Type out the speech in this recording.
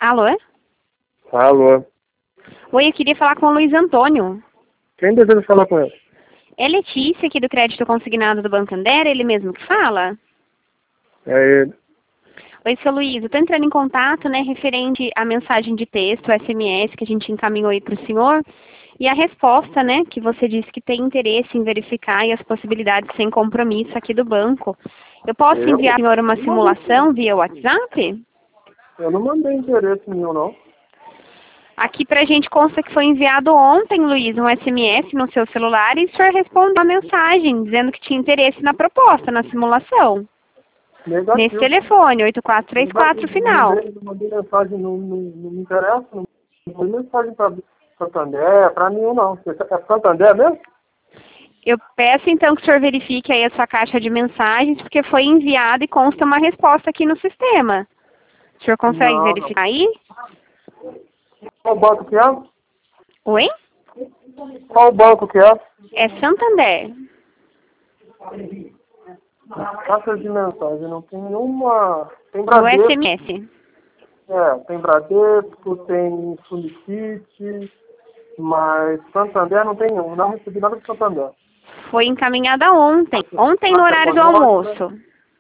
Alô? Alô. Oi, eu queria falar com o Luiz Antônio. Quem deseja falar com ele? É Letícia, aqui do Crédito Consignado do Banco Ander, ele mesmo que fala? É ele. Oi, seu Luiz, eu estou entrando em contato, né, referente à mensagem de texto, SMS, que a gente encaminhou aí para o senhor, e a resposta, né, que você disse que tem interesse em verificar e as possibilidades sem compromisso aqui do banco. Eu posso enviar ao senhor uma simulação via WhatsApp? Eu não mandei interesse nenhum, não. Aqui pra gente consta que foi enviado ontem, Luiz, um SMS no seu celular e o senhor respondeu a mensagem dizendo que tinha interesse na proposta, na simulação. Negativo. Nesse telefone, 8434 final. Eu mandei mensagem, não me interessa. Não mandei mensagem para Santander, para nenhum, não. É Santander mesmo? Eu peço então que o senhor verifique aí a sua caixa de mensagens, porque foi enviado e consta uma resposta aqui no sistema. O senhor consegue verificar aí? Qual banco que é? Oi? Qual banco que é? É Santander. Caixa de mensagem, não tem nenhuma. Tem No Bradesco. SMS. Tem Bradesco, tem Solicite, mas Santander não tem nenhum. Não recebi nada de Santander. Foi encaminhada ontem. Ontem no horário do almoço.